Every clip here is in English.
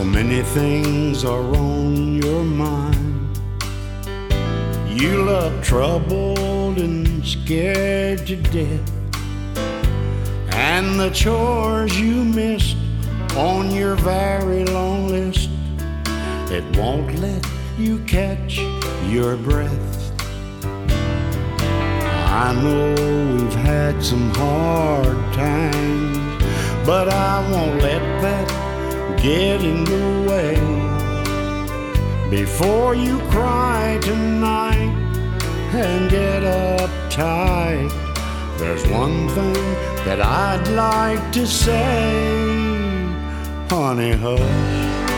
many things are on your mind. You look troubled and scared to death, and the chores you missed on your very long list, it won't let you catch your breath. I know we've had some hard times, but I won't let that get in the way. Before you cry tonight and get uptight, there's one thing that I'd like to say. Honey, hush,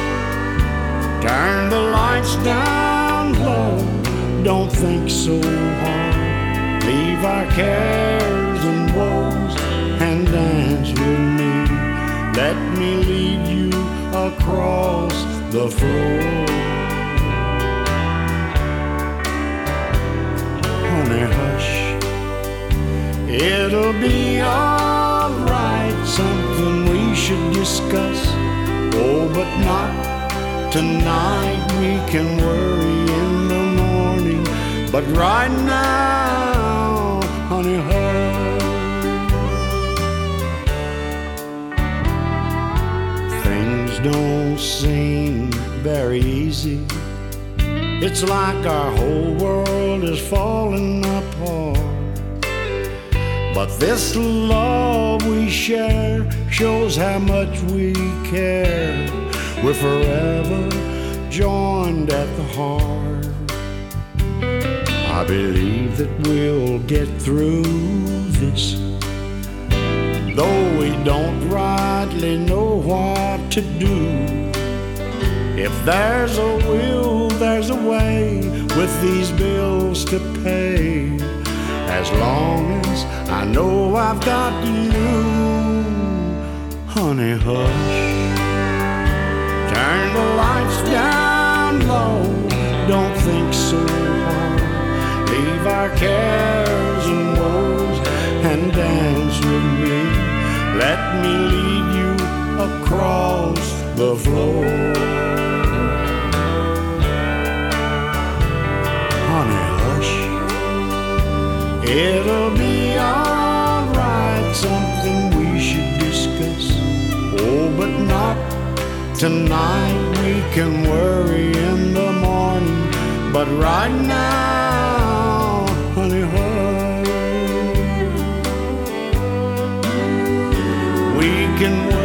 turn the lights down low, don't think so hard. Leave our cares and woes and dance with me. Let me lead you across the floor. Honey, hush, it'll be alright, something we should discuss. Oh, but not tonight, we can worry in the morning. But right now, honey, hush. Things don't seem very easy. It's like our whole world is falling apart. But this love we share shows how much we care. We're forever joined at the heart. I believe that we'll get through this, though we don't rightly know what to do. If there's a will, there's a way with these bills to pay. As long as I know I've got you, honey, hush, turn the lights down low, don't think so hard. Leave our cares and woes and dance with me. Let me lead you across the floor. Honey, hush, it'll be alright, something we should discuss. Oh, but not tonight, we can worry in the morning. But right now, honey, hush, we can worry